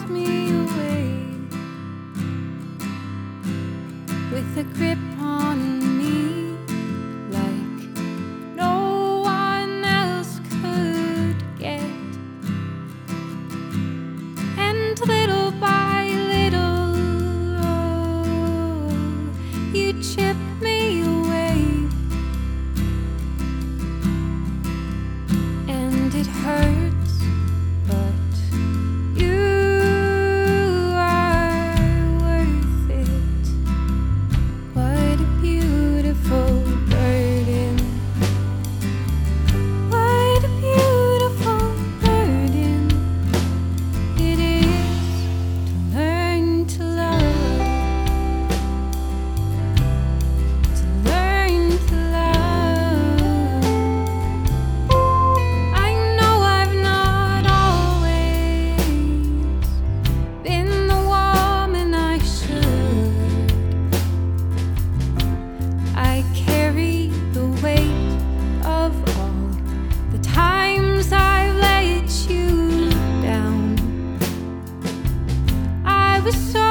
me away with a grip on me like no one else could get. And little by little, you chip me away, and it hurts, but you are worth it. What a beautiful burden. What a beautiful burden it is to learn to love, to learn to love. I know I've not always been the woman I should. I carry the weight of all the times I've let you down. I was so